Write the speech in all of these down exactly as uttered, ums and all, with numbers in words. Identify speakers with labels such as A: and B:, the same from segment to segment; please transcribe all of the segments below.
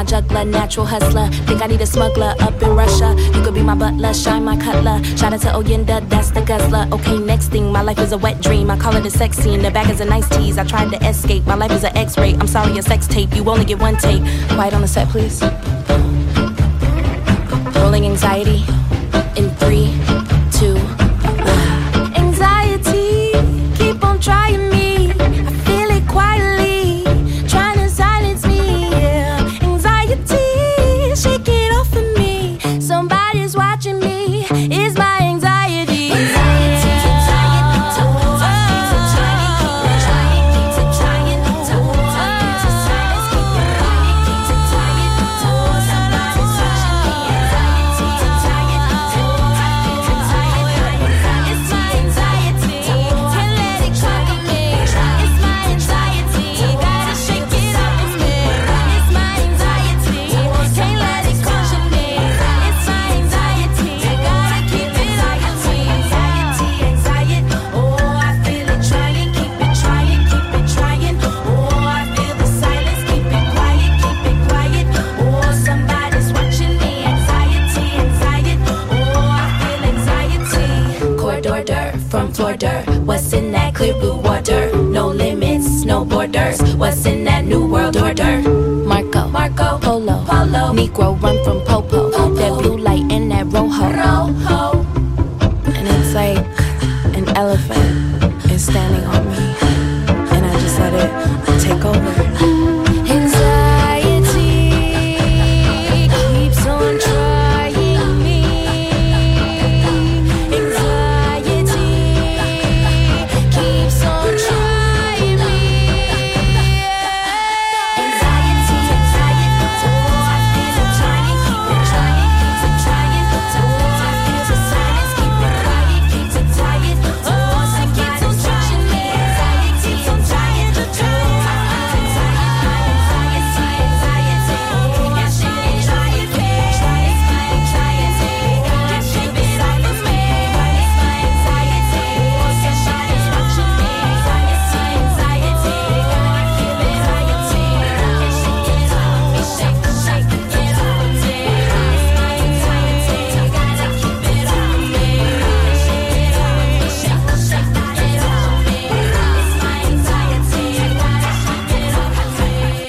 A: juggler, natural hustler. Think I need a smuggler up in Russia. You could be my butler, shine my cutler. Shout out to Oyenda, that's the guzzler. Okay, next thing, my life is a wet dream. I call it a sex scene, the back is a nice tease. I tried to escape, my life is an X-ray. I'm sorry, a sex tape, you only get one tape. Quiet on the set, please. Rolling anxiety in three, two, one. Anxiety, keep on trying me. I feel it quietly, trying to silence me. Yeah. Anxiety, shake it off of me. Somebody's watching me. It's my anxiety. Anxiety, anxiety, oh, I keep on trying, keep on trying, keep on trying, oh, I feel the silence, keep on trying, keep on trying, oh, somebody's watching me. Anxiety, anxiety, oh, I feel the silence. It's my anxiety, can't let it conquer me. It's my anxiety, gotta shake it off of me. It's my anxiety, can't let it conquer me. It's my anxiety, gotta keep it off of me. Anxiety, anxiety, oh, I feel it trying, keep it trying, keep it trying. Oh, I feel the silence, keep it quiet, keep it quiet. Oh, somebody's watching me. Anxiety, anxiety, oh, I feel anxiety. Corridor dirt from floor dirt. What's in that clear blue water? No limits, no borders. What's in that new world order? Marco, Marco, Polo, Polo. Negro run from Popo. That blue light in that rojo. Rojo. And it's like an elephant is standing on me, and I just let it take over. Anxiety keeps on trying me. Anxiety keeps on trying me. Anxiety, anxiety, oh, I feel it trying, keep it trying, keep it trying. Oh, I feel the silence, keep it quiet, keep it quiet. Oh, somebody's watching me. Anxiety, anxiety, oh, I feel anxiety, anxiety, oh, yeah, she ain't trying me. It's my anxiety, gotta keep it off of me. It's my anxiety, oh, somebody's watching me. Anxiety, anxiety, gotta keep it off of me. Yeah, shake it off me, shake, shake it off of me. It's my anxiety, gotta keep it off of me. Yeah, shake it off me, shake, shake it off of me. It's my anxiety, gotta keep it off of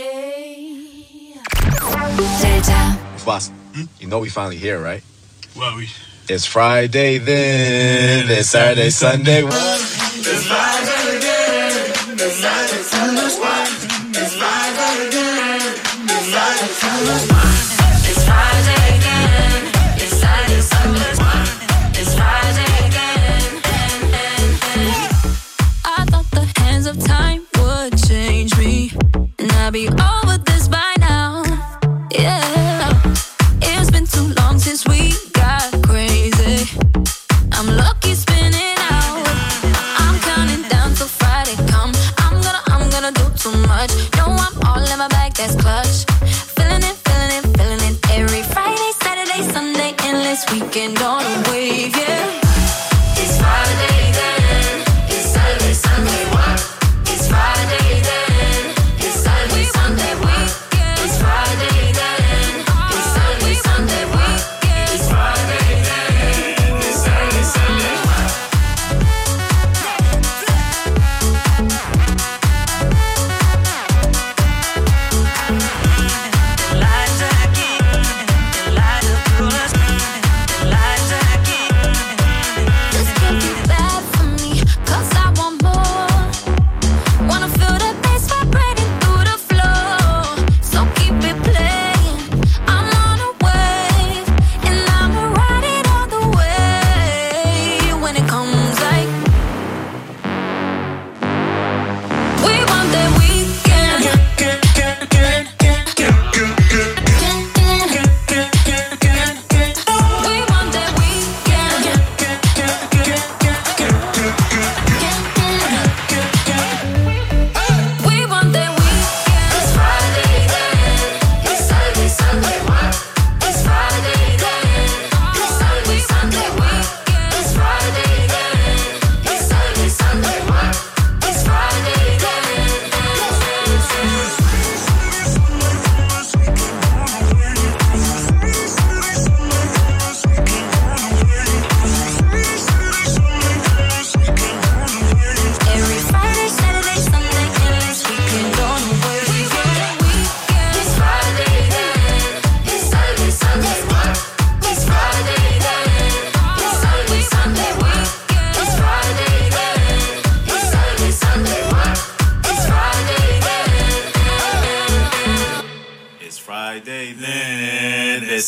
A: me.
B: Boss, you know we finally here, right?
C: Well, we.
B: It's Friday then, it's Saturday, Sunday.
C: It's Friday again. It's Friday, Sunday. It's Friday again. It's Friday, Sunday. It's Friday again. It's Saturday, Sunday. It's Friday again.
D: I thought the hands of time would change me, and I'd be over this by now. Yeah, it's been too long since we got crazy. I'm lucky spinning out. I'm counting down till Friday come. I'm gonna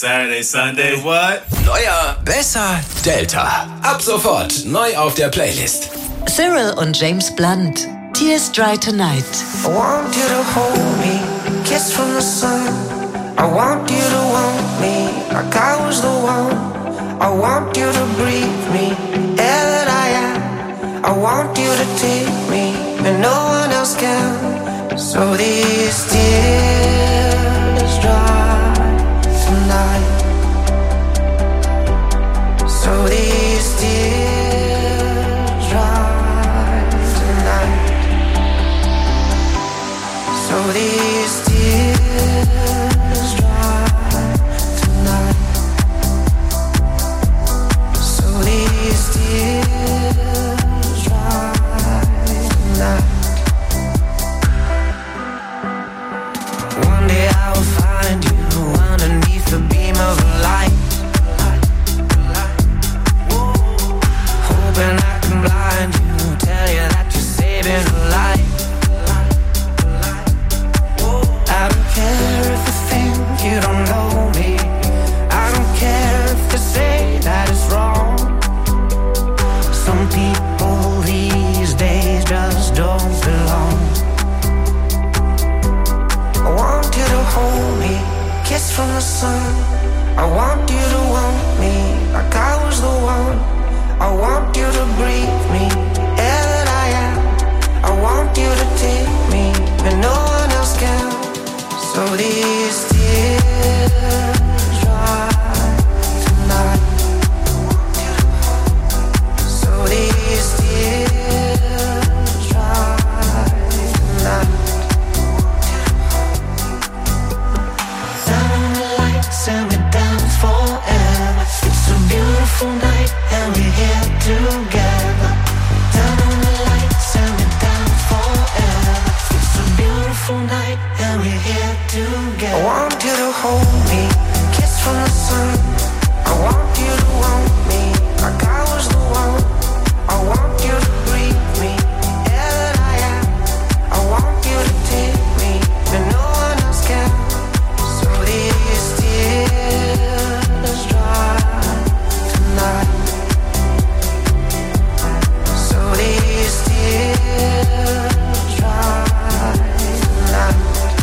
B: Saturday, Sunday, what?
E: Neuer, besser, Delta. Ab sofort neu auf der Playlist.
F: Cyril und James Blunt. Tears Dry Tonight.
G: I want you to hold me, kiss from the sun. I want you to want me like I was the one. I want you to breathe me, air that I am. I want you to take me and no one else can. So these tears dry tonight. So these tears dry tonight. So these tears dry tonight. So these tears dry tonight. One day I will find you underneath the beam of a light, hoping I can blind you, tell you that you're saving a life. I don't care if you think you don't know me. I don't care if they say that it's wrong. Some people these days just don't belong. I want you to hold me, kiss from the sun. I want you to want me like I was the one. I want you to breathe me, air that I am. I want you to take me and no one else can. So these tears dry tonight. So these tears dry tonight. Down on the lights and we're down forever. It's a beautiful night and we're here together. Down on the lights and we're down forever. It's a beautiful night and we're here together. I want you to hold me, kiss from the sun. I want you to want me like I was the one. I want you to breathe me, air that I am. I want you to take me and no one else can. So these tears dry tonight. So these tears dry tonight.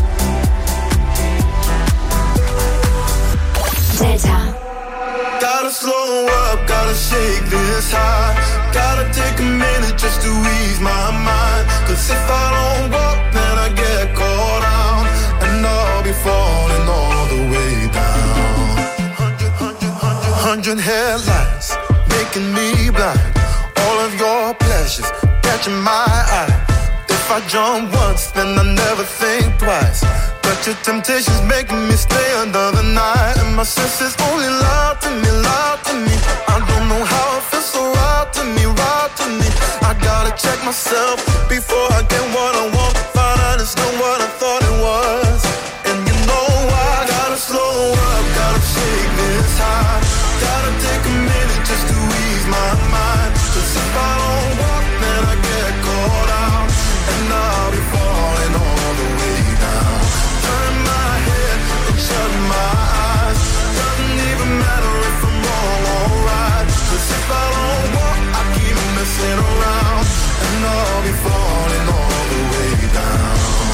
A: Delta.
C: Gotta slow up, gotta shake this high. Gotta take a minute just to ease my mind. Cause if I don't walk, then I get caught out. And I'll be falling all the way down. Hundred, hundred, hundred, hundred headlights making me blind. All of your pleasures catching my eye. If I jump once, then I never think twice. But your temptation's making me stay another night. And my senses only lie to me, lie to me. I don't know how it feels so right to me, right to me. I gotta check myself before I get what I want. Find out it's not what I thought it was. And you know I gotta slow up, gotta shake this high. Gotta take a minute just to ease my mind. Cause if I don't walk, then I get caught out. And I'll be falling all the way down. Turn my head and shut my eyes. Doesn't even matter if I'm wrong or right. Cause if I don't walk, I keep messing around. And I'll be falling all the way down.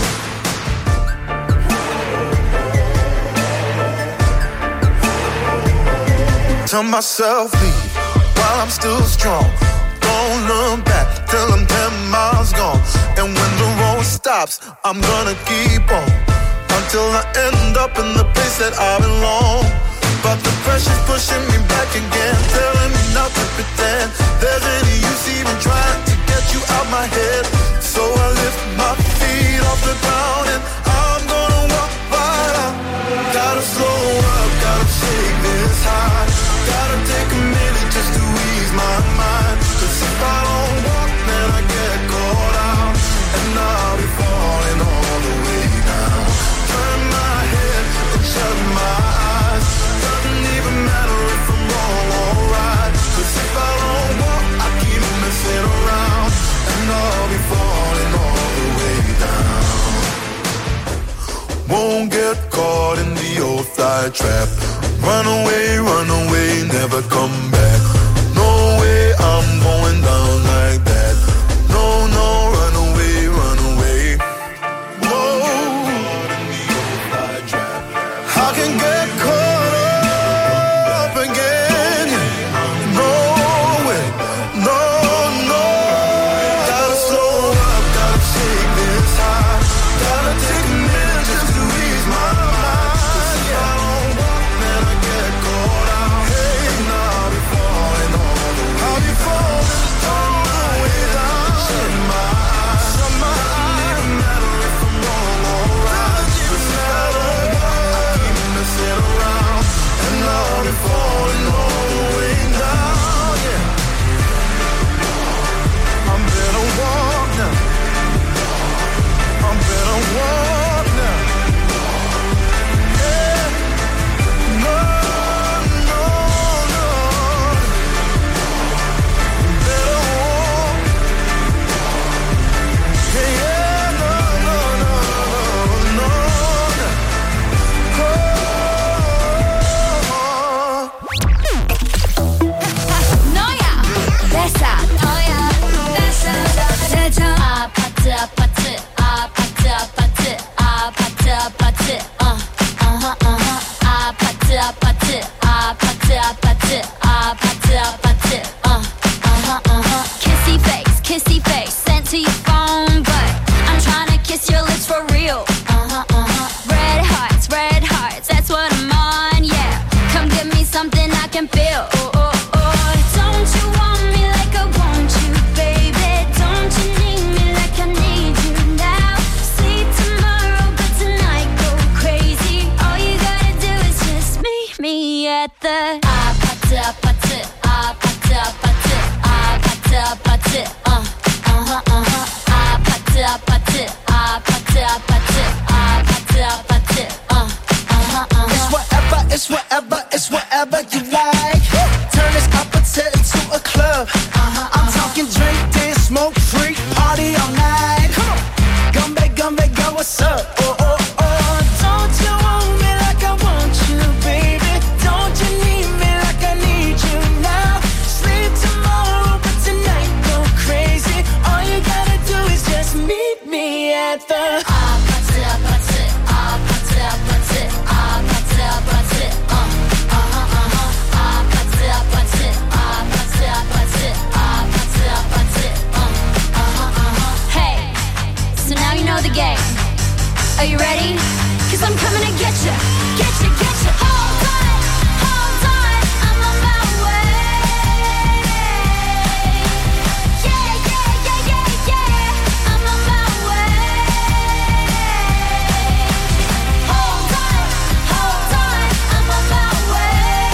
C: Tell myself leave while I'm still strong. Don't look back till I'm ten miles gone. And when the road stops, I'm gonna keep on until I end up in the place that I belong. But the pressure's pushing me back again, telling me not to pretend there's any use even trying to get you out my head. So I lift my feet off the ground and I'm gonna walk right out. Gotta slow up, gotta shake this high. Gotta take a minute just to ease my mind. Cause if I don't walk, then I get caught out. And I'll be falling all the way down. Turn my head and shut my eyes. Doesn't even matter if I'm wrong or right. Cause if I don't walk, I keep messing around. And I'll be falling all the way down. Won't get caught in the old fly trap. Run away, run away, never come back. No way, I'm going down like that. No, no, run away, run away. Whoa, I can get caught up again. No way, no, no. Gotta slow up, gotta take this high. Gotta take a minute just to ease my mind. Yeah, I don't walk, then I get caught out. Hey, now I'll be falling all the way. I'll be falling all the way down. Shut my eyes, shut my eyes. It doesn't matter if I'm wrong or right. Just matter what I keep messing around. And I'll be falling all the way down. Yeah, I'm better walk now. I'm better walk now. Yeah. No, no, no. Better walk. Yeah, yeah, no, no, no, no, no.
A: 너야 대사 너야 대사 대사 아파트 아파트 아파트 아파트 아파트 아파트 어 어허 어허 아파트 아파트 아파트 아파트 아파트 아파트 어 어허 어허 kissy face kissy face sent to your phone but I'm trying to kiss your lips for real uh-huh uh-huh red hearts red hearts that's what I'm on yeah come give me something I can feel oh, oh, oh. Don't you want me like I want you baby don't you need me like I need you now sleep tomorrow but tonight go crazy all you gotta do is just meet me at the 아파트 아파트 아파트 아파트 아파트 아파트 어 어허 어허 아파트 아파트 아파트 아파트 아파트 아파트 어 어허 어허
H: It's whatever, it's whatever, it's whatever you like. Turn this opposite into a club. I'm talking drink, dance, smoke, freak, party all night. Come on, Gumbe, Gumbe, go, what's up? Oh, oh, oh. Don't you want me like I want you, baby? Don't you need me like I need you now? Sleep tomorrow, but tonight go crazy. All you gotta do is just meet me at the
A: 아파트 아파트 아파트 아파트 아파트 아파트 어 어허 어허 아파트 아파트 아파트 아파트 아파트 아파트 어 어허 어허 Hey, so now you know the game. Are you ready? Cause I'm coming to get you, get you, get you. Hold on, hold on, I'm on my way. Yeah, yeah, yeah, yeah, yeah, I'm on my way. Hold on, hold on, I'm on my way.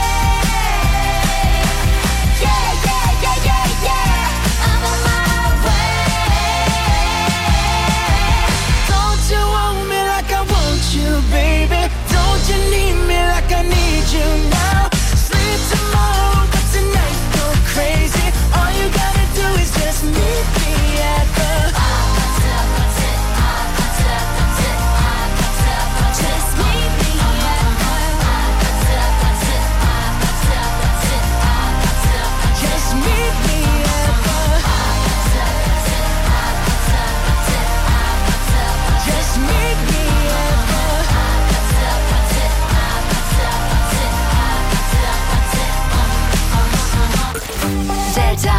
A: Yeah, yeah, yeah, yeah, yeah, I'm on my way.
H: Don't you want me like I want you, baby? Don't you need me like I need you now? Sleep tomorrow, but tonight go crazy. All you gotta do is just meet me at the
A: 아파트 아파트 아파트 아파트 아파트 아파트 Just meet me at the 아파트 아파트 아파트 아파트 아파트 아파트
H: Just meet me at the
A: 아파트 아파트 아파트 아파트 아파트 아파트
H: Just meet me at the
A: 아파트 아파트 아파트 아파트 아파트 아파트 Delta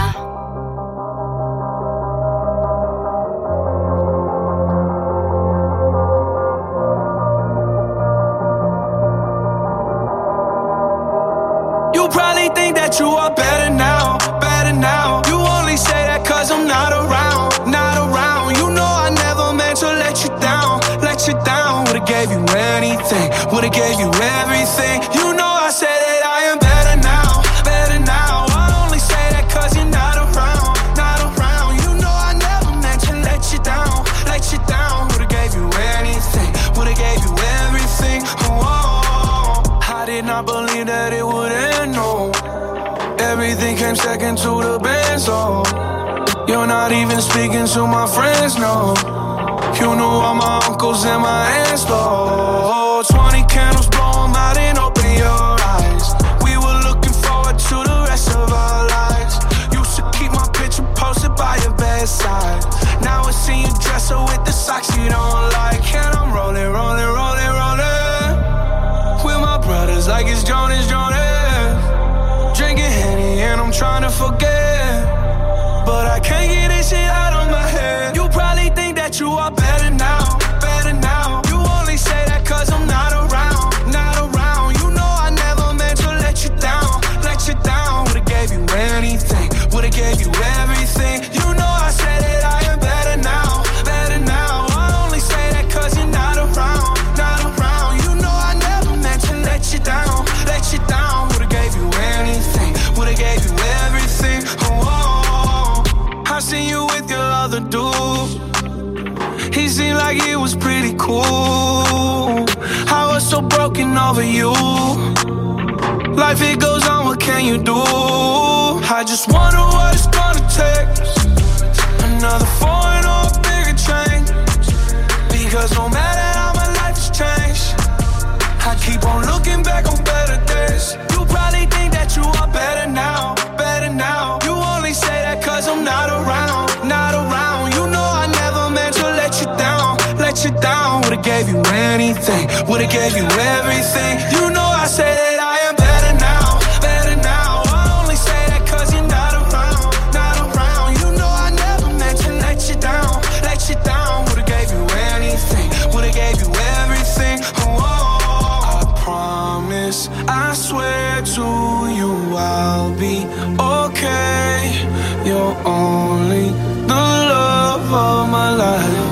I: You probably think that you are better now, better now. You only say that cause I'm not around, not around. You know I never meant to let you down, let you down. Would've gave you anything, would've gave you everything. You know I said that I am better now, better now. I only say that cause you're not around, not around. You know I never meant to let you down, let you down. Would've gave you anything, would've gave you everything. Oh, I did not believe that it would end, no. Everything came second to the best, oh. You're not even speaking to my friends, no. You knew all my uncles and my aunts, though. Twenty candles, blow 'em out and open your forget, but I can't get this shit out of my head. You probably think that you are better now, better now. You only say that cause I'm not around, not around. You know I never meant to let you down, let you down. Would've gave you anything, would've gave you everything. You know I said that I am better now, better now. I only say that cause you're not around, not around. You know I never meant to let you down, let you down. Would've gave you anything, would've gave you everything. Oh, oh, oh. I seen you with your other dude. He seemed like he was pretty cool. I was so broken over you. Life it goes on, what can you do? I just wonder what it's gonna take. Another foreign or a bigger change. Because no matter how my life has changed, I keep on looking back on better days. You probably think that you are better now, better now. You only say that cause I'm not around, not around. You know I never meant to let you down, let you down. Would've gave you anything, would've gave you everything. You know I say that I am better now, better now. I only say that cause you're not around, not around. You know I never meant to let you down, let you down. Would've gave you anything, would've gave you everything. Oh, oh, I promise, I swear to you I'll be okay. You're only the love of my life.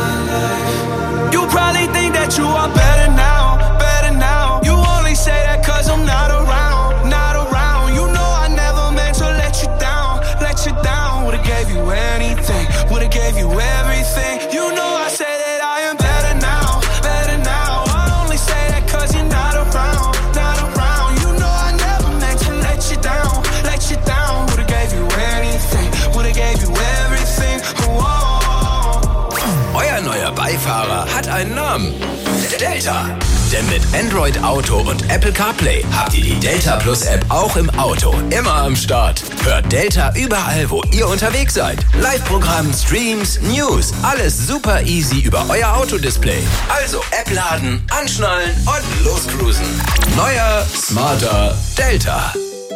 I: You probably think that you are better now, better now. You only say that cause I'm not around, not around. You know I never meant to let you down, let you down. Would've gave you anything, would've gave you everything. You know I say that I am better now, better now. I only say that cause you're not around, not around. You know I never meant to let you down, let you down. Would've gave you anything, would've gave you everything. Oh, oh.
E: Euer neuer Beifahrer hat einen Namen. Delta. Denn mit Android Auto und Apple CarPlay habt ihr die Delta Plus App auch im Auto. Immer am Start. Hört Delta überall, wo ihr unterwegs seid. Live-Programm, Streams, News. Alles super easy über euer Autodisplay. Also App laden, anschnallen und loscruisen. Neuer, smarter Delta.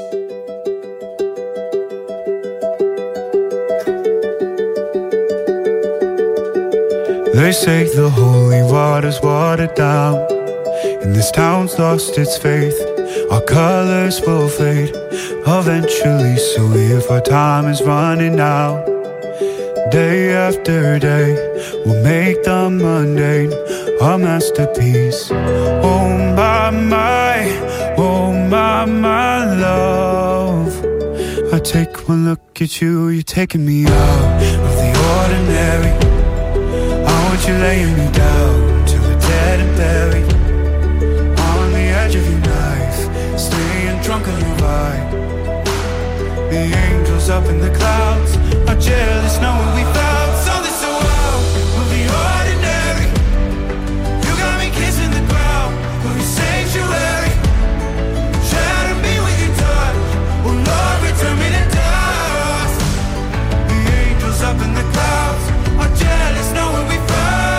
J: They say the holy water's watered down, and this town's lost its faith. Our colors will fade eventually, so if our time is running out, day after day, we'll make the mundane a masterpiece. Oh my, my, oh my, my love. I take one look at you, you're taking me out of the ordinary. I want you laying me down till we're dead and buried, on the edge of your knife, staying drunk on your vibe. The angels up in the clouds are jealous knowing we found something so out of the ordinary. You got me kissing the ground of your sanctuary, shatter me with your touch, oh Lord, return me to dust. The angels up in the clouds are jealous knowing we found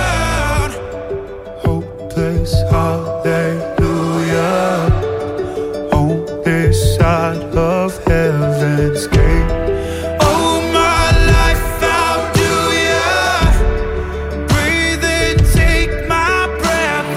J: hopeless hallelujah on this side of heaven's gate. Oh my life, how do ya breathe and take my breath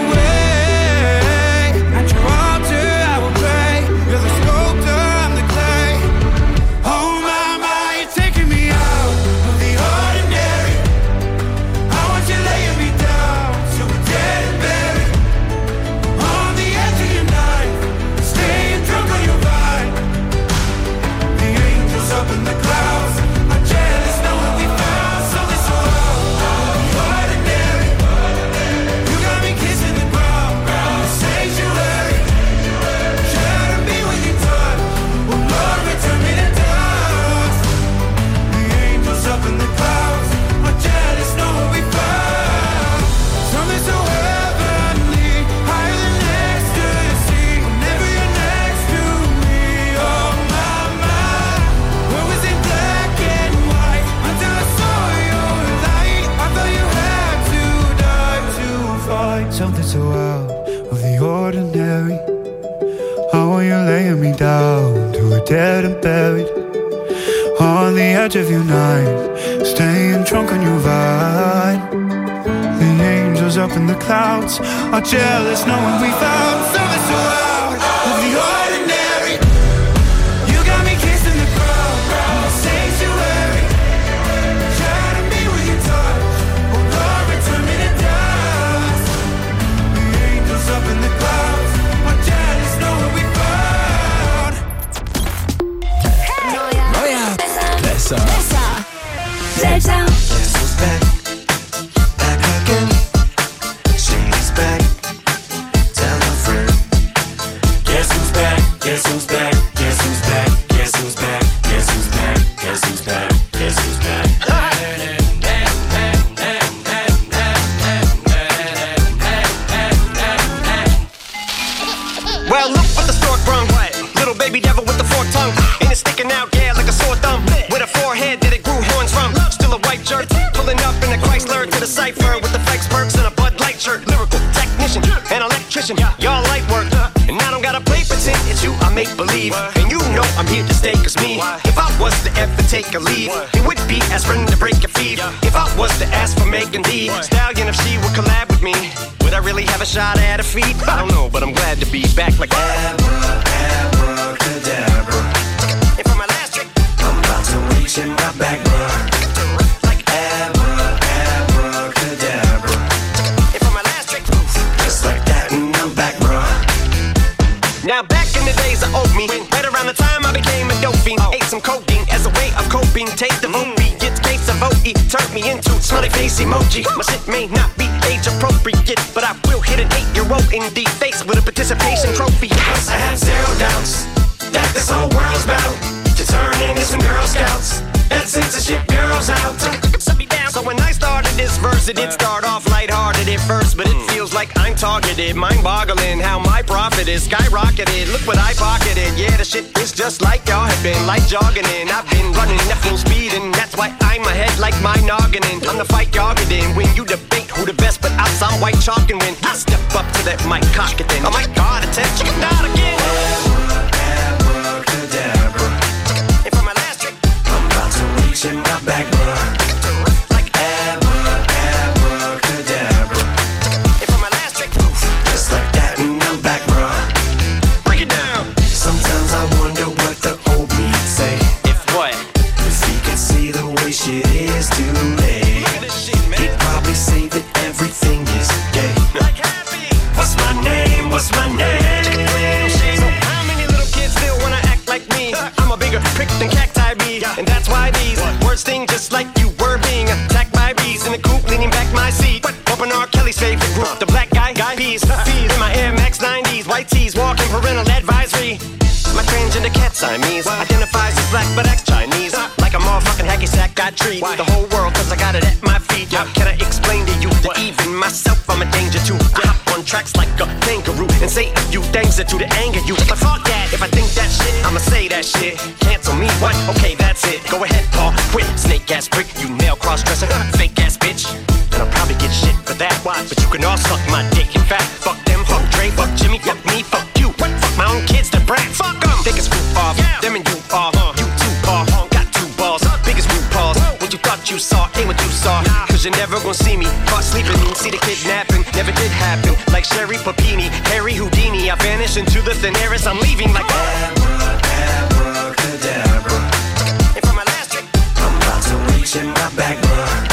J: away? At your altar I will pray. You're the sculptor, I'm the clay. Oh my, my, you're taking me out of the ordinary. I want you laying me down till we're dead and buried, on the edge of your knife, staying drunk on your vibe. The angels up in the clouds are jealous knowing we found something so out of the ordinary. You got me kissing the ground in the sanctuary, shatter me with your touch, oh Lord, return me to dust. The angels up in the clouds are jealous knowing we found something so heavenly, higher than ecstasy. Whenever you're next to me, oh my, my. Where was it black and white until I saw your light? I thought you had to die to find something so out of the ordinary. I want you laying me down till we're dead and buried, on the edge of your night, staying drunk on your vibe. The angels up in the clouds are jealous knowing we found something so out of the ordinary. You got me kissing the ground, sanctuary. Try to be with your touch, oh Lord, return me to dust. The angels up in the clouds are jealous knowing we found.
E: Neuer, besser,
D: Delta.
C: Guess who's back? Back again. She's back. Tell a friend. Guess who's back? Guess who's back? Guess who's back? Guess who's back? Guess who's back? Guess who's back? Guess who's back?
K: Well, look what the stork brung. Little baby devil with the forked tongue. Ain't it sticking out, yeah, like a sore thumb. With a forehead that it grew horns from. Still a white jerk, pulling up in a Chrysler to the cipher with the fake perks and a Bud Light shirt. Lyrical technician, an electrician, y'all light work. And I don't gotta play pretend, it's you I make believe. And you know I'm here to stay, cause me, if I was to ever take a leave, it would be aspirin to break a fever. If I was to ask for Megan Thee Stallion, if she would collab with me, would I really have a shot at a feat? I don't know, but I'm glad to be back like Abra, abracadabra. And for my last trick, I'm about to reach in my back, bruh. Like Abra, abracadabra. And for my last trick, just like that, and I'm back, bruh. Now back in the days of old me, right around the time I became a dope fiend, ate some codeine as a way of coping. Take the vote, it's case of O E, turned me into smiley face emoji. My shit may not be age appropriate, but I will hit an eight-year-old in the face with a participation trophy. Yes, I have zero doubts that this whole world's bound to turn into some Girl Scouts and censorship girls out. So when I started this verse, it did start off lighthearted at first, but it feels like I'm targeted, mind-boggling how my profit is skyrocketed. Look what I pocketed, yeah, the shit is just like y'all have been, like jogging in. I've been running at full speed, and that's why I'm ahead like my noggin. I'm the fight y'all get in when you debate who the best, but I'm some white chalk, and when I step up to that mic, cock it then. Oh my God, attempt chicken out again. Abracadabra. And for my last trick, I'm about to reach in my back, bruh. Like Abra, abracadabra. And for my last trick, just like that, and I'm back, bruh. Break it down. Sometimes I wonder what the old me'd say. If what? If he could see the way shit is today. He'd probably say that everything is gay. Like happy. What's my name? What's my name? So how many little kids still wanna act like me? I'm a bigger prick than cacti bee, and that's why these words sting just like you were being attacked by bees in the coop, leaning back my seat. Bumping R. Kelly's favorite group, the black guy, guy peas. Feed in my Air Max nineties, white tees, walking parental advisory. My transgender cat Siamese identifies as black but acts Chinese. Like a motherfucking hacky sack, got treat the whole world cause I got it at my feet. Can I explain to you that even myself I'm a danger to? I hop on tracks like a kangaroo and say a few things that do to anger you. But fuck that, if I think that shit, I'ma say that shit. Cancel me, what? Okay, that's it. Go ahead, Paul, quit. Snake ass prick, you male cross-dresser, fake ass bitch. And I'll probably get shit for that. But you can all suck my dick. In fact, fuck them, fuck Dre, fuck Jimmy, fuck me, fuck you. Fuck my own kids, the brat. Fuck them. They can screw off. Them and you are. You two are. Got two balls. Biggest root paws. What you thought you saw ain't what you saw. Cause you're never gonna see me caught sleeping. See the kidnapping. Never did happen. Like Sherry Papini, Harry Houdini. I vanish into the thin air as I'm leaving like Abra, abracadabra. And for my last trick, I'm about to reach in my back, bruh.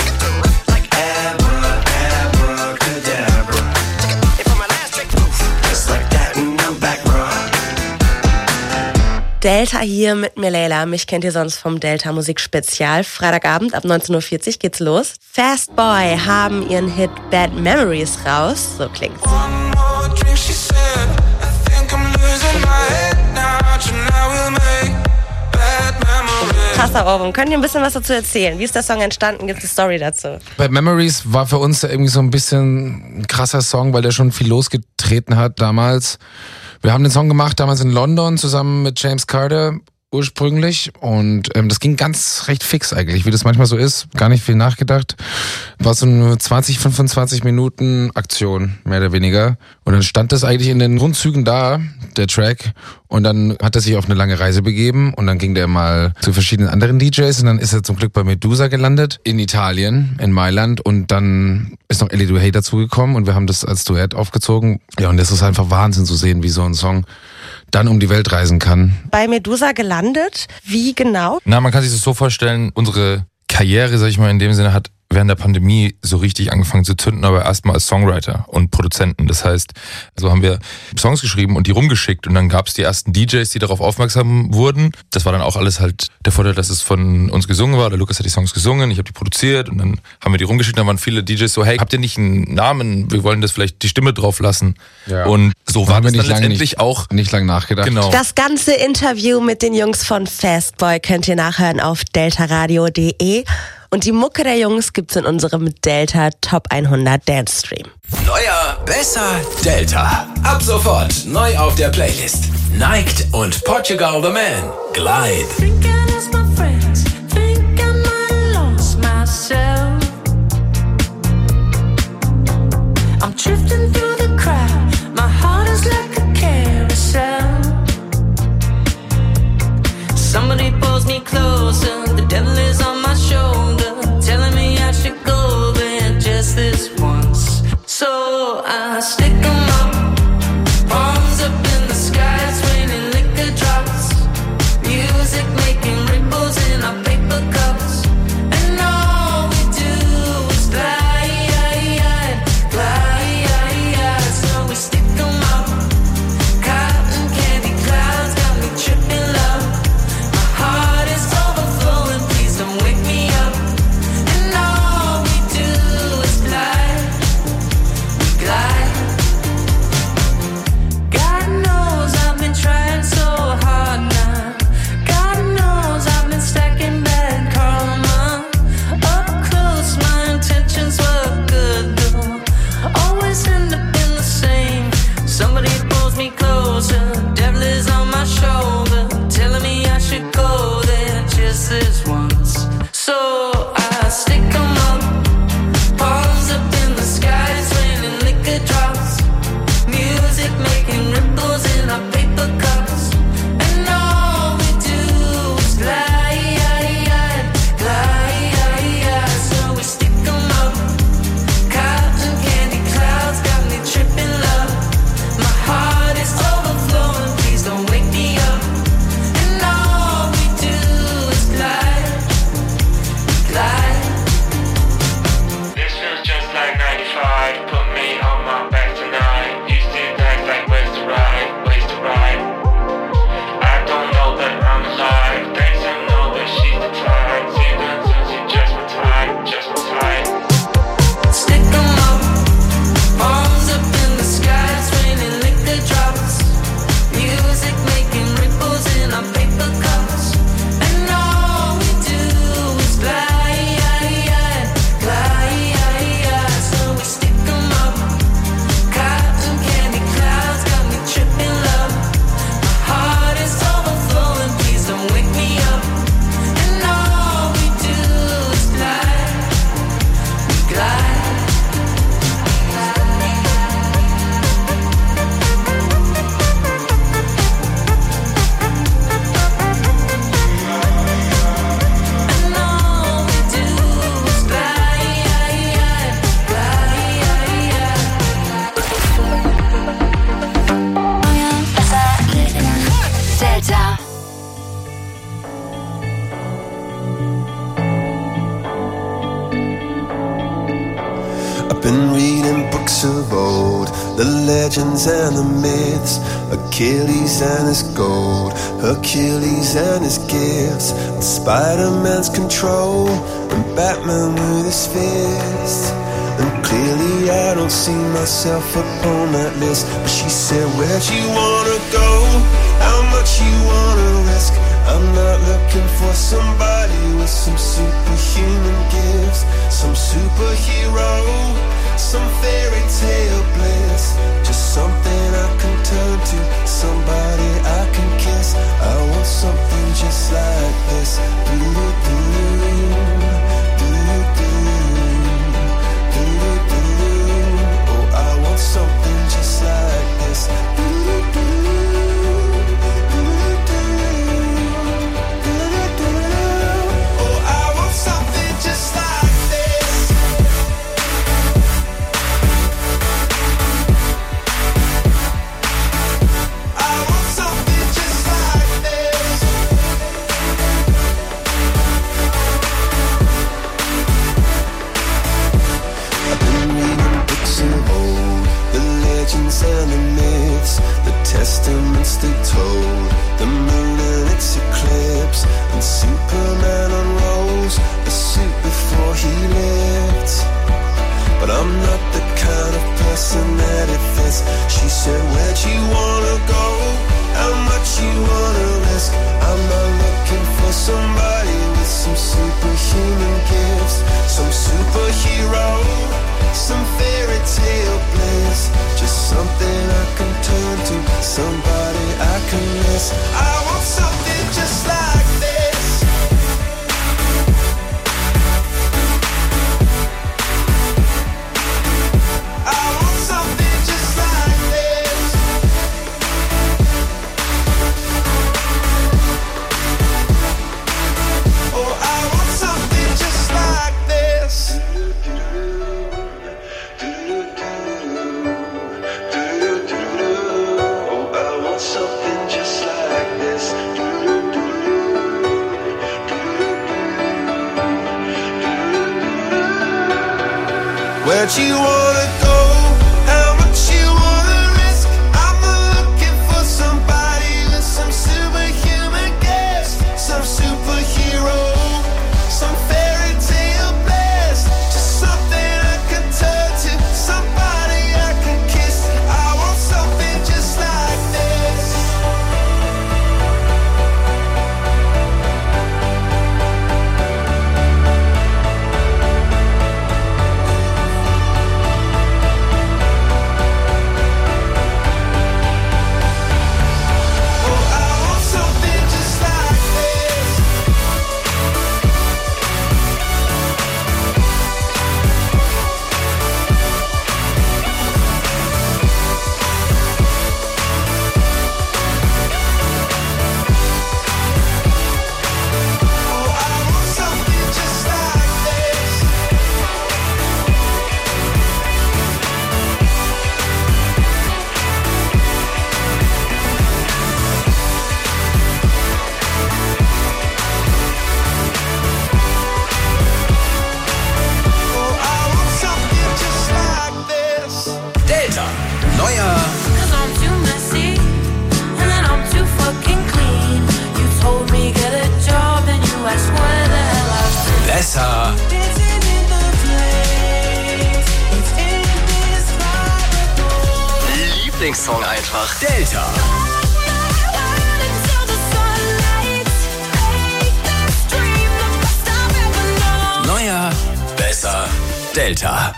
L: Delta hier mit Melela. Mich kennt ihr sonst vom Delta Musik Spezial. Freitagabend ab neunzehn Uhr vierzig geht's los. Fast Boy haben ihren Hit Bad Memories raus. So klingt's. Krasser Ohrwurm. Könnt ihr ein bisschen was dazu erzählen? Wie ist der Song entstanden? Gibt es eine Story dazu?
M: Bad Memories war für uns irgendwie so ein bisschen ein krasser Song, weil der schon viel losgetreten hat damals. Wir haben den Song gemacht damals in London zusammen mit James Carter ursprünglich und ähm, das ging ganz recht fix eigentlich, wie das manchmal so ist, gar nicht viel nachgedacht. War so eine zwanzig, fünfundzwanzig Minuten Aktion, mehr oder weniger. Und dann stand das eigentlich in den Grundzügen da, der Track, und dann hat er sich auf eine lange Reise begeben und dann ging der mal zu verschiedenen anderen D Js und dann ist er zum Glück bei Medusa gelandet, in Italien, in Mailand, und dann ist noch Ellie Duhay dazugekommen und wir haben das als Duett aufgezogen. Ja, und das ist einfach Wahnsinn zu sehen, wie so ein Song dann um die Welt reisen kann.
L: Bei Medusa gelandet, wie genau?
N: Na, man kann sich das so vorstellen, unsere Karriere, sag ich mal, in dem Sinne hat während der Pandemie so richtig angefangen zu zünden, aber erstmal als Songwriter und Produzenten. Das heißt, so haben wir Songs geschrieben und die rumgeschickt und dann gab es die ersten D Js, die darauf aufmerksam wurden. Das war dann auch alles halt der Vorteil, dass es von uns gesungen war. Der Lukas hat die Songs gesungen, ich habe die produziert und dann haben wir die rumgeschickt. Dann waren viele D Js so, hey, habt ihr nicht einen Namen? Wir wollen das vielleicht die Stimme drauf lassen. Ja. Und so war das dann letztendlich
M: nicht,
N: auch.
M: Nicht lang nachgedacht.
N: Genau.
L: Das ganze Interview mit den Jungs von Fastboy könnt ihr nachhören auf deltaradio punkt de. Und die Mucke der Jungs gibt's in unserem Delta Top hundert Dance Stream.
E: Neuer, besser, Delta. Ab sofort neu auf der Playlist. Niked und Portugal the Man. Glide.
A: I'm drifting through the crowd. My heart is like a carousel. Somebody pulls me closer. The devil is on my shoulder, telling me I should go there just this once. So I stick 'em up, palms up in the sky, it's raining liquor drops. Music making ripples in our paper cups. And all we do is glide, glide. So we stick 'em up, cotton candy clouds got me tripping love. My heart is overflowing, please don't wake me up. And all we do is glide, we glide. God knows I've been trying so hard now. God knows I've been stacking bad karma. Up close, my intentions were good though. Always end up in the same. Somebody pulls me closer, devil is on my shoulder, telling me I should go there just this once. So I stick 'em up, palms up in the sky, it's raining liquor drops. Music making ripples in our paper cups. And all we do is glide, glide. So we stick 'em up, cotton candy clouds got me tripping love. My heart is overflowing, please don't wake me up. And all we do is glide, glide.
O: This feels just like ninety-five. Put me on my back tonight. Used to act like ways to ride, ways to ride. I don't know that I'm alive. Thanks, I know that she's the type. See that since she just retired, just retired.
A: Stick 'em up, palms up in the sky, it's raining liquor drops. Music making ripples in our paper cups. And all we do is glide, glide. So we stick 'em up, cotton candy clouds got me tripping love. My heart is overflowing, please don't wake me up. And all we do is glide, glide. And all we do is glide, glide.
D: Delta.
C: I've been reading books of old, the legends and the myths, Achilles and his gold, Hercules and his gifts, and Spider-Man's control, and Batman with his fist. And clearly I don't see myself upon that list. But she said, where'd you wanna go? How much you wanna risk? I'm not looking for somebody with some superhuman gifts, some superhero, some fairy tale bliss. Just something I can turn to, somebody I can kiss. I want something just legends and the myths, the testaments they told, the moon and its eclipse, and Superman unrolls a suit before he lived. But I'm not the kind of person that it fits. She said, where'd you wanna go? How much you wanna risk? I'm not looking for somebody with some superhuman gifts, some superhero, some fairy tale bliss, just something I can turn to, somebody I can miss. I want something just like this. I want something just like this. Oh, I want something just like this. Oh, I want something just like this. Where'd you wanna go? How much you wanna risk? I'm not looking for somebody with some superhuman gifts, some superhero, some fairy tale bliss, just something I can turn to, somebody I can kiss. I want something just like this. Oh, I want something just like this. Oh, I want something just like this. Oh, I want something just like this.
E: Delta. Neuer
A: Cause I'm too messy, and then I'm too fucking clean. You told me get a job, then you asked where the hell I've been.
E: besser.
A: Dancing in the flames, it's indescribable.
E: Lieblingssong einfach. Delta.
A: Until the sunlight, make this dream the best I've ever known.
E: Neuer, besser. Delta.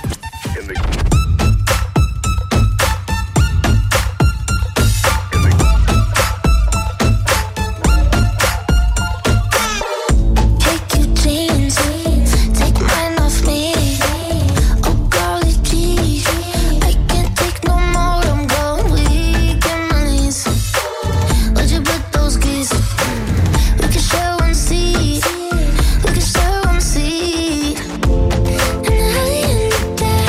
A: Take your jeans, take mine off me. Oh golly gee, I can't take no more. I'm going weak in my knees. Would you put those keys? We can share one seat. We can share one seat. And early in the day,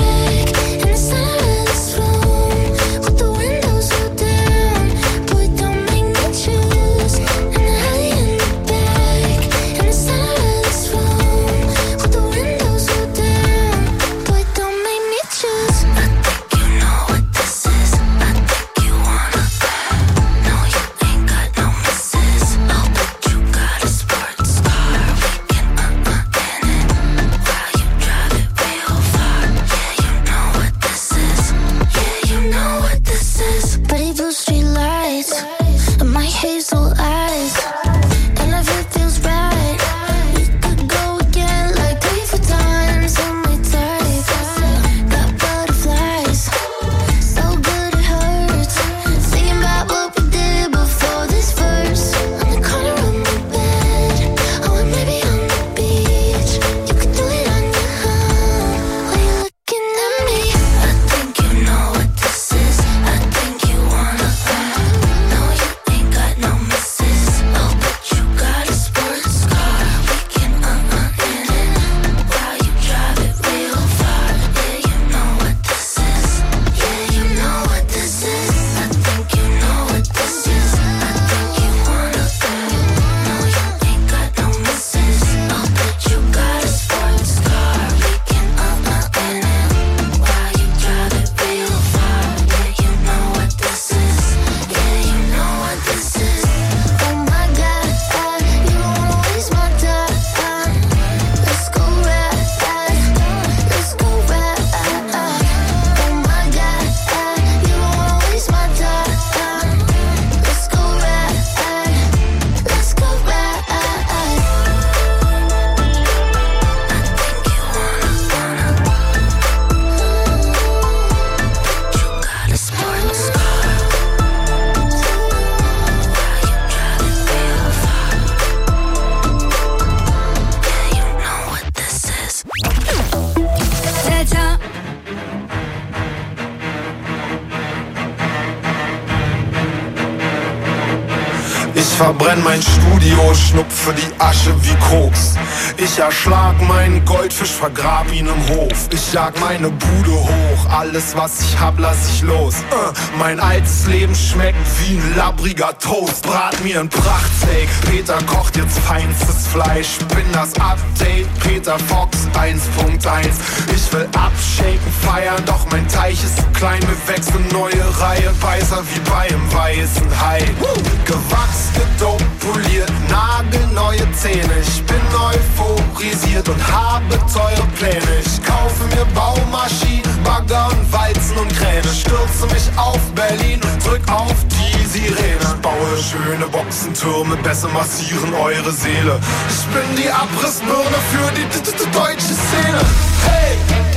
C: verbrenn mein Studio, schnupfe die Asche wie Koks. Ich erschlag meinen Goldfisch, vergrab ihn im Hof. Ich jag meine Bude hoch, alles was ich hab lass ich los. uh, Mein altes Leben schmeckt wie ein labbriger Toast. Brat mir ein Prachtsteak, Peter kocht jetzt feinstes Fleisch. Bin das Update, Peter Fox eins Punkt eins. Ich will abshaken, feiern, doch mein Teich ist zu klein. Wir wechseln neue Reihe, Beißer wie beim weißen Hai. Gewachs, gedopt, poliert, nagelneue Zähne. Ich bin euphorisiert und habe teure Pläne. Ich kaufe mir Baumaschinen, Bagger und Walzen und Kräne. Stürze mich auf Berlin und drück auf die Sirene. Ich baue schöne Boxentürme, besser massieren eure Seele. Ich bin die Abrissbirne für die d- d- deutsche Szene. Hey!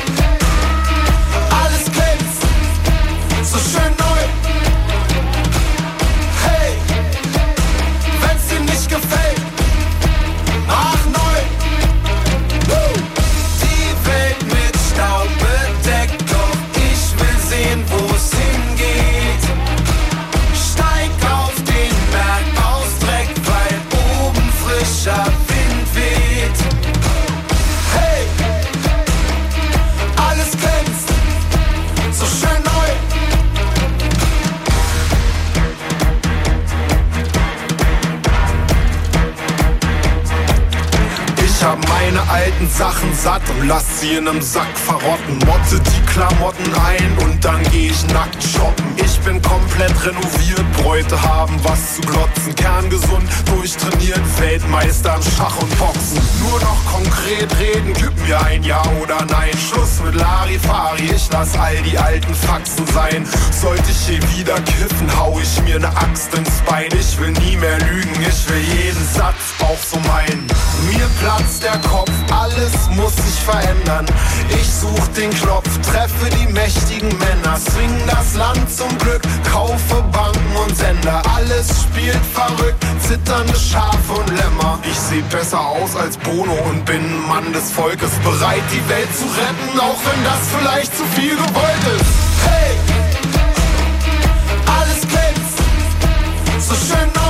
C: Alles glänzt, so schön neu. Hey! Wenn's dir nicht gefällt, mach neu. Woo! Die Welt mit Staub bedeckt, doch ich will sehen, wo's hingeht. Steig auf den Berg aus Dreck, weil oben frischer Wind weht. Hey! Alles glänzt, so schön neu. Ich hab meine alten Sachen satt und lass sie in nem Sack verrotten. Motte die Klamotten ein und dann geh ich nackt shoppen. Ich bin komplett renoviert, Bräute haben was zu glotzen. Kerngesund, durchtrainiert, Weltmeister im Schach und Boxen. Nur noch konkret reden, gib mir ein Ja oder Nein. Schluss mit Larifari, ich lass all die alten Faxen sein. Sollte ich je wieder kiffen, hau ich mir ne Axt ins Bein. Ich will nie mehr lügen, ich will jeden Satz auch so meinen. Mir platzt der Kopf, alles muss sich verändern. Ich such den Knopf, treffe die mächtigen Männer. Swing das Land zum Glück, kaufe Banken und Sender. Alles spielt verrückt, zitternde Schafe und Lämmer. Ich seh besser aus als Bono und bin ein Mann des Volkes. Bereit die Welt zu retten, auch wenn das vielleicht zu viel gewollt ist. Hey! Alles glänzt, so schön neu.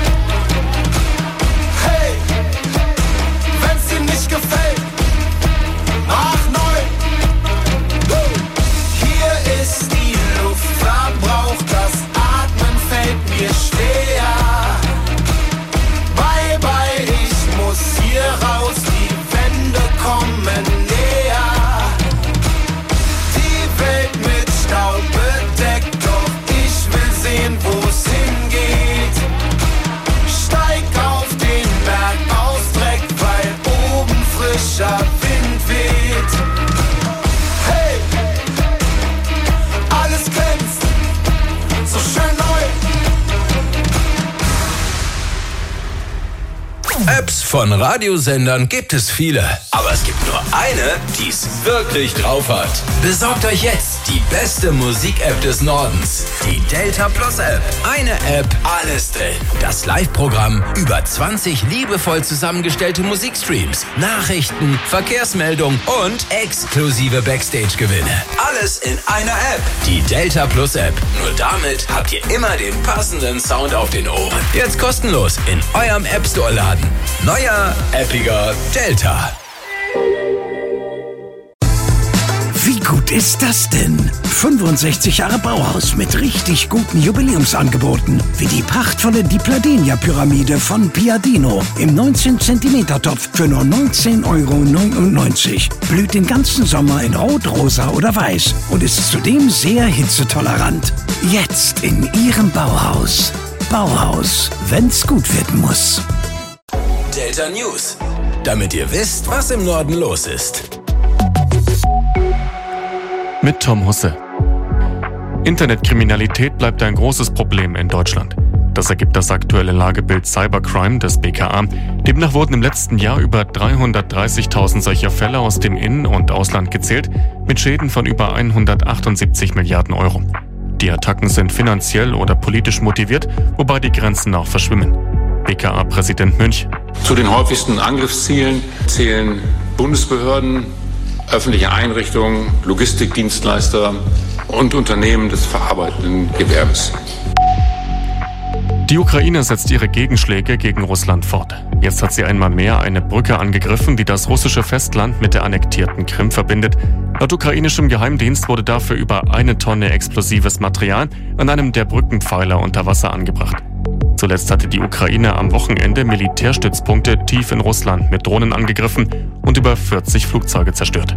C: Hey! Wenn's dir nicht gefällt, mach neu. Woo! Hier ist die Luft verbraucht, das Atmen fällt mir schwer. Bye bye, ich muss hier raus, die Wände kommen näher. Die Welt mit Staub bedeckt, doch ich will sehen, wo's hingeht. Steig auf den Berg aus Dreck, weil oben frischer Wind weht. Hey! Alles glänzt, so schön neu.
E: Apps von Radiosendern gibt es viele, aber es gibt nur eine, die's wirklich drauf hat. Besorgt euch jetzt die beste Musik-App des Nordens, die Delta Plus App. Eine App, alles drin. Das Live-Programm, über zwanzig liebevoll zusammengestellte Musikstreams, Nachrichten, Verkehrsmeldungen und exklusive Backstage-Gewinne. Alles in einer App. Die Delta Plus App. Nur damit habt ihr immer den passenden Sound auf den Ohren. Jetzt kostenlos in eurem App Store laden. Neuer, appiger Delta.
P: Wie gut ist das denn? fünfundsechzig Jahre Bauhaus mit richtig guten Jubiläumsangeboten. Wie die prachtvolle Di Pladenia-Pyramide von Piadino im neunzehn Zentimeter Topf für nur neunzehn Euro neunundneunzig. Blüht den ganzen Sommer in Rot, Rosa oder Weiß und ist zudem sehr hitzetolerant. Jetzt in Ihrem Bauhaus. Bauhaus, wenn's gut werden muss.
E: Delta News. Damit ihr wisst, was im Norden los ist.
Q: Mit Tom Husse. Internetkriminalität bleibt ein großes Problem in Deutschland. Das ergibt das aktuelle Lagebild Cybercrime des B K A. Demnach wurden im letzten Jahr über dreihundertdreißigtausend solcher Fälle aus dem In- und Ausland gezählt, mit Schäden von über hundertachtundsiebzig Milliarden Euro. Die Attacken sind finanziell oder politisch motiviert, wobei die Grenzen auch verschwimmen. B K A-Präsident Münch.
R: Zu den häufigsten Angriffszielen zählen Bundesbehörden, öffentliche Einrichtungen, Logistikdienstleister und Unternehmen des verarbeitenden Gewerbes.
Q: Die Ukraine setzt ihre Gegenschläge gegen Russland fort. Jetzt hat sie einmal mehr eine Brücke angegriffen, die das russische Festland mit der annektierten Krim verbindet. Laut ukrainischem Geheimdienst wurde dafür über eine Tonne explosives Material an einem der Brückenpfeiler unter Wasser angebracht. Zuletzt hatte die Ukraine am Wochenende Militärstützpunkte tief in Russland mit Drohnen angegriffen und über vierzig Flugzeuge zerstört.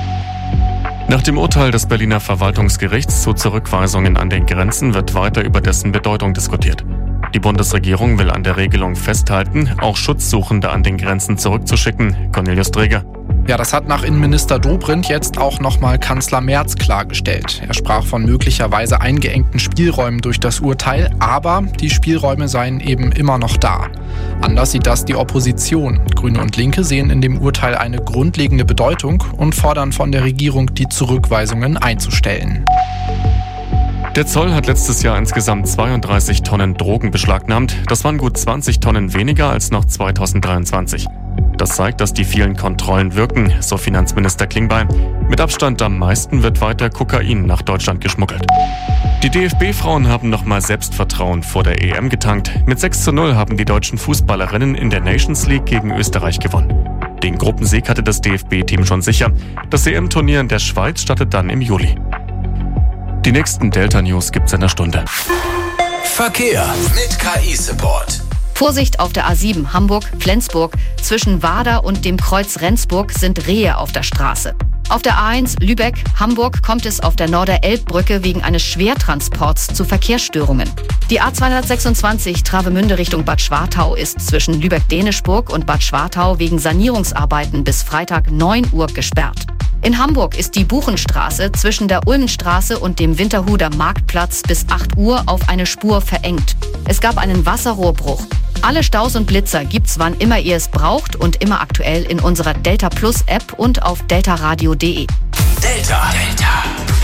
Q: Nach dem Urteil des Berliner Verwaltungsgerichts zu Zurückweisungen an den Grenzen wird weiter über dessen Bedeutung diskutiert. Die Bundesregierung will an der Regelung festhalten, auch Schutzsuchende an den Grenzen zurückzuschicken. Cornelius Dreger.
S: Ja, das hat nach Innenminister Dobrindt jetzt auch nochmal Kanzler Merz klargestellt. Er sprach von möglicherweise eingeengten Spielräumen durch das Urteil, aber die Spielräume seien eben immer noch da. Anders sieht das die Opposition. Grüne und Linke sehen in dem Urteil eine grundlegende Bedeutung und fordern von der Regierung, die Zurückweisungen einzustellen.
Q: Der Zoll hat letztes Jahr insgesamt zweiunddreißig Tonnen Drogen beschlagnahmt. Das waren gut zwanzig Tonnen weniger als noch zweitausenddreiundzwanzig. Das zeigt, dass die vielen Kontrollen wirken, so Finanzminister Klingbeil. Mit Abstand am meisten wird weiter Kokain nach Deutschland geschmuggelt. Die D F B-Frauen haben nochmal Selbstvertrauen vor der E M getankt. Mit sechs zu null haben die deutschen Fußballerinnen in der Nations League gegen Österreich gewonnen. Den Gruppensieg hatte das D F B-Team schon sicher. Das E M-Turnier in der Schweiz startet dann im Juli. Die nächsten Delta-News gibt's in einer Stunde.
E: Verkehr mit K I-Support.
T: Vorsicht auf der A sieben Hamburg-Flensburg. Zwischen Wader und dem Kreuz Rendsburg sind Rehe auf der Straße. Auf der A eins Lübeck-Hamburg kommt es auf der Norder-Elb-Brücke wegen eines Schwertransports zu Verkehrsstörungen. Die A zweihundertsechsundzwanzig Travemünde Richtung Bad Schwartau ist zwischen Lübeck-Dänischburg und Bad Schwartau wegen Sanierungsarbeiten bis Freitag neun Uhr gesperrt. In Hamburg ist die Buchenstraße zwischen der Ulmenstraße und dem Winterhuder Marktplatz bis acht Uhr auf eine Spur verengt. Es gab einen Wasserrohrbruch. Alle Staus und Blitzer gibt's, wann immer ihr es braucht und immer aktuell in unserer Delta Plus App und auf deltaradio punkt de.
E: Delta. Delta.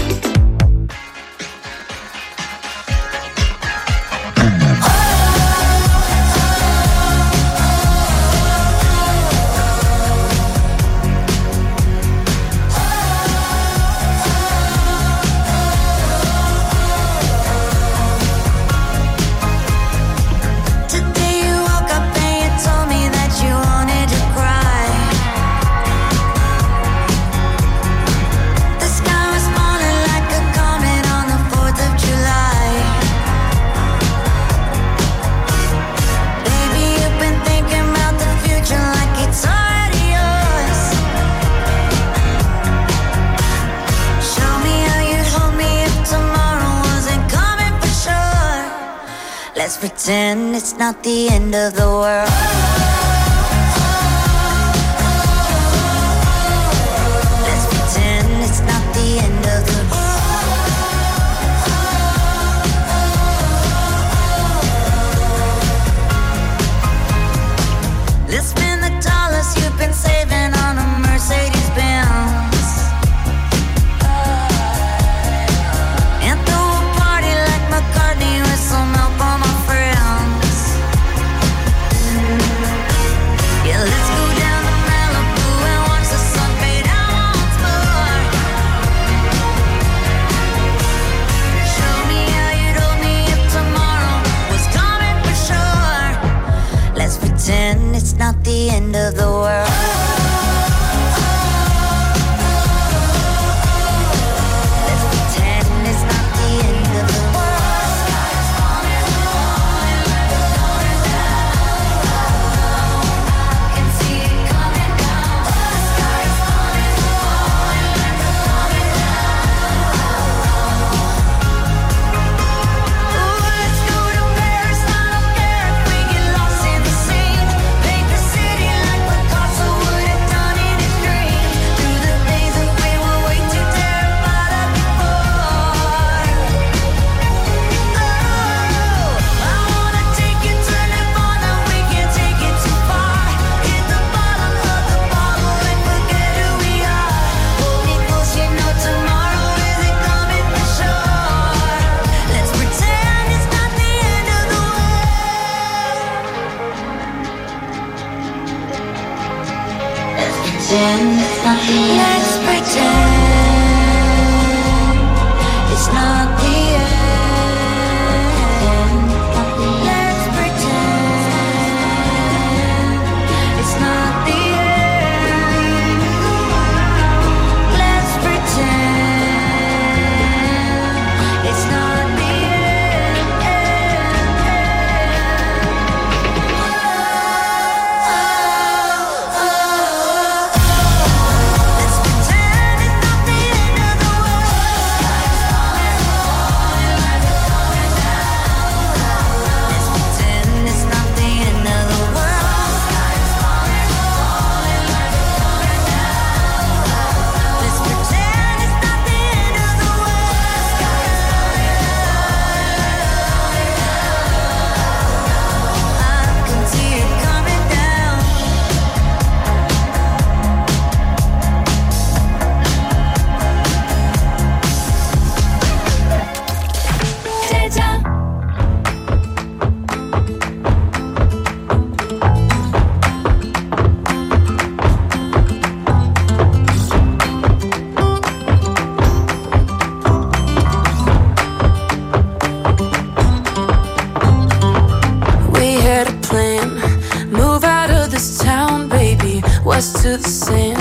U: Let's pretend it's not the end of the world. Let's pretend it's not the end of the world. Let's spend the dollars you've been saving on a Mercedes Benz. And throw a party like McCartney with some help on my friends. Yeah, let's go down to Malibu and watch the sun fade out once more. Show me how you'd hold me if tomorrow was coming for sure. Let's pretend it's not the end of the world. Let's pretend it's not the end of the world. Let's pretend it's not the end. Let's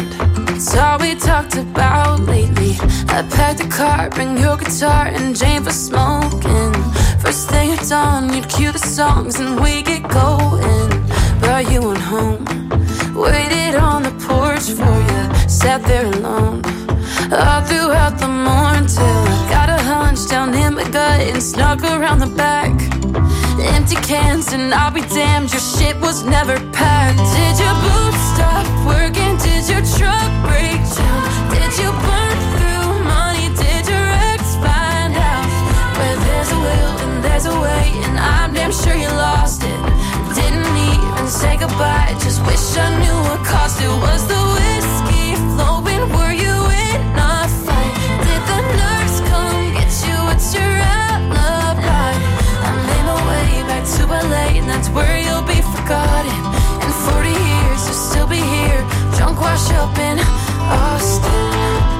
A: It's all we talked about lately. I packed a car, bring your guitar and Jane for smoking. First thing at dawn, you'd cue the songs and we get going. Brought you on home, waited on the porch for you, sat there alone all throughout the morning till I got a hunch down in my gut and snuck around the back. Empty cans and I'll be damned, your shit was never packed. Did your boots stop working? Did your truck break down? Did you burn through money? Did your ex find out? Where there's a will and there's a way, and I'm damn sure you lost it. Didn't even say goodbye, just wish I knew what cost it. Was the whiskey flowing? Were you in a fight? Did the nurse come get you? What's your alibi? I made my way back to L A, and that's where you'll be forgotten. In forty years you'll still be here, drunk, wash up in Austin.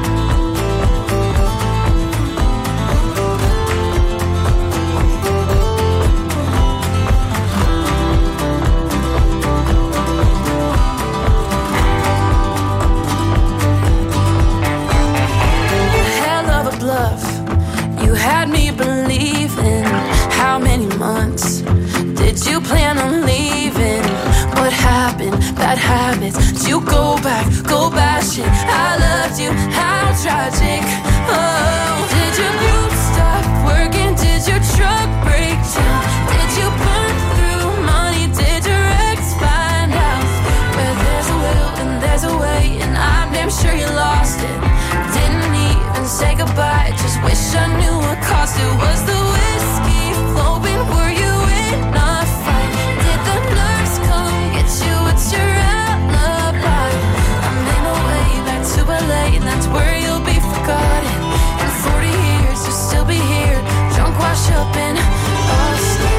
A: You had me believing. How many months did you plan on leaving? What happened? Bad habits. Did you go back, go bashing? I loved you, how tragic. Oh, did your boots stop working? Did your truck break down? Did you burn through money? Did your ex find out? Where there's a will and there's a way, and I'm damn sure you lost it. Didn't even say goodbye, just wish I knew what cost it. Was the whiskey flowing? Were you in a fight? Did the nurse come get you? What's your alibi? I made my way back to L A, and that's where you'll be forgotten. In forty years you'll still be here, drunk, wash up in Austin.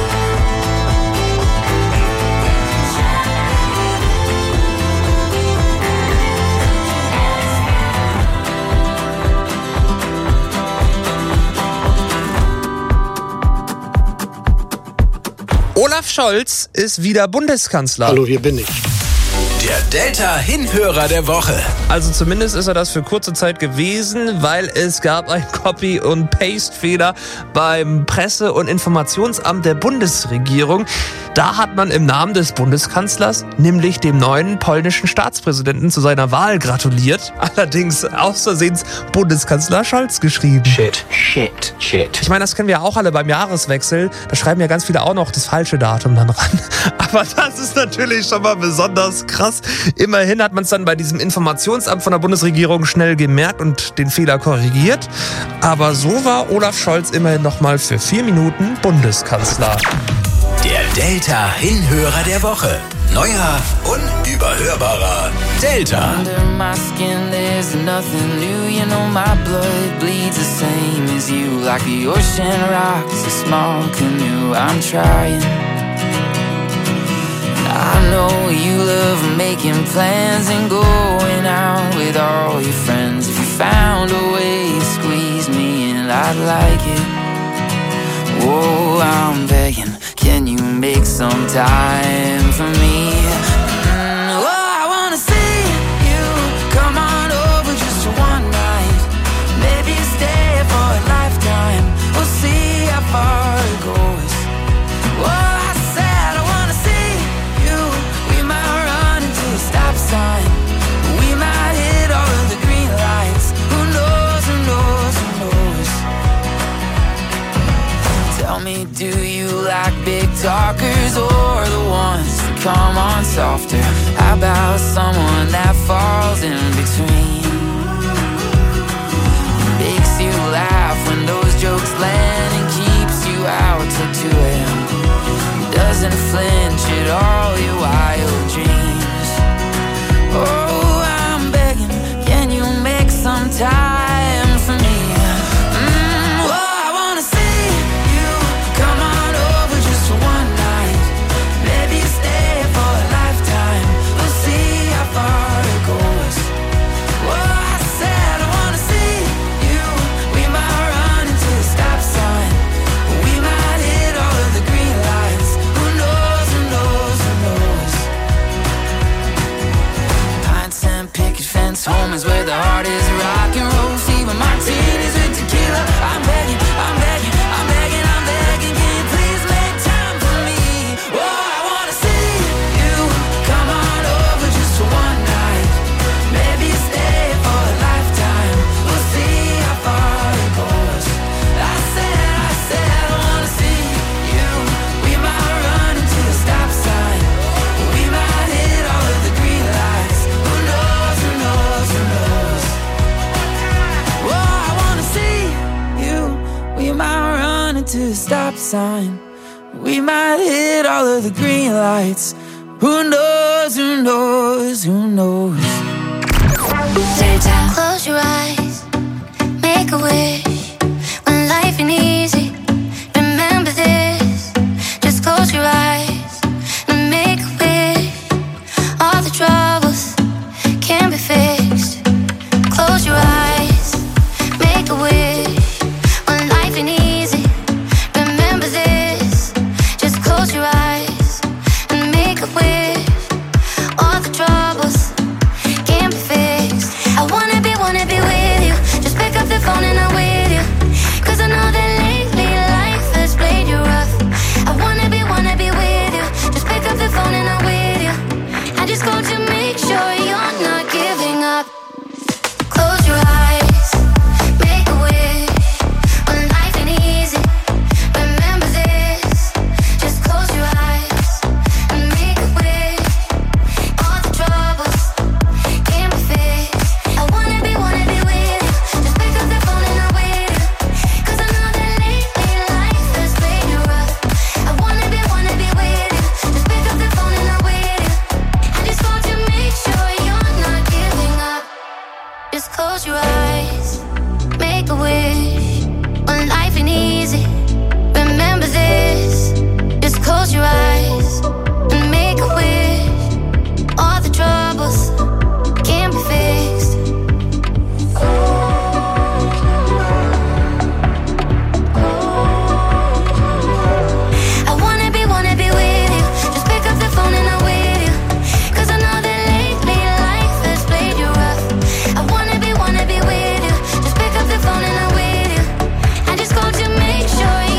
B: Olaf Scholz ist wieder Bundeskanzler.
V: Hallo, hier bin ich.
E: Der Delta-Hinhörer der Woche.
B: Also zumindest ist er das für kurze Zeit gewesen, weil es gab einen Copy- und Paste-Fehler beim Presse- und Informationsamt der Bundesregierung. Da hat man im Namen des Bundeskanzlers, nämlich dem neuen polnischen Staatspräsidenten, zu seiner Wahl gratuliert. Allerdings aus Versehens Bundeskanzler Scholz geschrieben.
V: Shit, shit, shit.
B: Ich meine, das kennen wir ja auch alle beim Jahreswechsel. Da schreiben ja ganz viele auch noch das falsche Datum dann ran. Aber das ist natürlich schon mal besonders krass. Immerhin hat man es dann bei diesem Informationsamt von der Bundesregierung schnell gemerkt und den Fehler korrigiert. Aber so war Olaf Scholz immerhin nochmal für vier Minuten Bundeskanzler.
E: Der Delta-Hinhörer der Woche. Neuer, unüberhörbarer Delta.
W: Under my skin there's nothing new. You know my blood bleeds the same as you. Like the ocean rocks a small canoe. I'm trying. I know you love making plans and going out with all your friends. If you found a way to squeeze me in, I'd like it. Whoa, I'm begging, can you make some time for me? Mm, oh, I wanna see you come on over just for one night. Maybe stay for a lifetime. We'll see how far it goes. Oh, I said I wanna see you. We might run into a stop sign. We might hit all of the green lights. Who knows, who knows, who knows? Tell me, do you like big talkers or the ones that come on softer? How about someone that falls in between? Makes you laugh when those jokes land and keeps you out till two a.m. Doesn't flinch at all your wild dreams. Oh, I'm begging, can you make some time for me? Mm, oh, I wanna see you come on over just for one night. Maybe stay for a lifetime. We'll see how far it goes. This home is where the heart is rock and roll. Even martinis with tequila. I'm begging, I'm begging, I'm begging, I'm begging. Can you please make time for me? Oh, I wanna see you. Come on over just for one night. Maybe stay for a lifetime. We'll see how far it goes. I said, I said, I wanna see you. We might run into the stop sign. We might hit all of the green lights. Who knows, who knows, who knows? Oh, I wanna see you. We might run into the stop sign. We might hit all of the green lights. Who knows, who knows, who knows?
U: Daytime. Close your eyes, make a wish. When life ain't easy, remember this. Just close your eyes and make a wish. All the troubles can be fixed. Close your eyes, make a wish. When life ain't easy, remember this. Just close your eyes and make a wish. All the troubles can be fixed. I wanna be, wanna be with you. Just pick up the phone and I'm with you. Cause I know that lately life has played you rough. I wanna be, wanna be with you. Just pick up the phone and I'm with you. I just called to make sure you're not giving up. Close your eyes, make a wish. When life ain't easy, remember this. Just close your eyes and make a wish. All the troubles can be fixed. I wanna be, wanna be with you. Just pick up the phone and I'm with you. Cause I know that lately life has played you rough. I wanna be, wanna be with you. Just pick up the phone and I'm with you. I just want to make sure you're not giving up. Just close your eyes, make a wish. When life ain't easy, remember this. Just close your eyes